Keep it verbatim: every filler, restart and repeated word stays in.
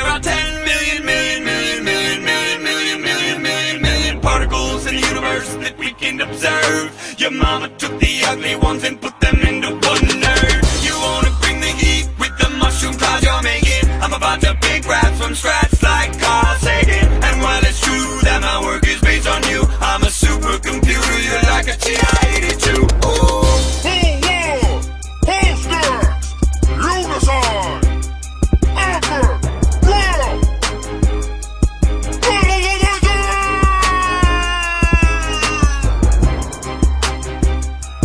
are ten million, million, million, million, million, million, million, million, million particles in the universe that we can observe. Your mama took the ugly ones and put them into one nerd. You wanna bring the heat with the mushroom clouds you're making? I'm about to big rap from scratch.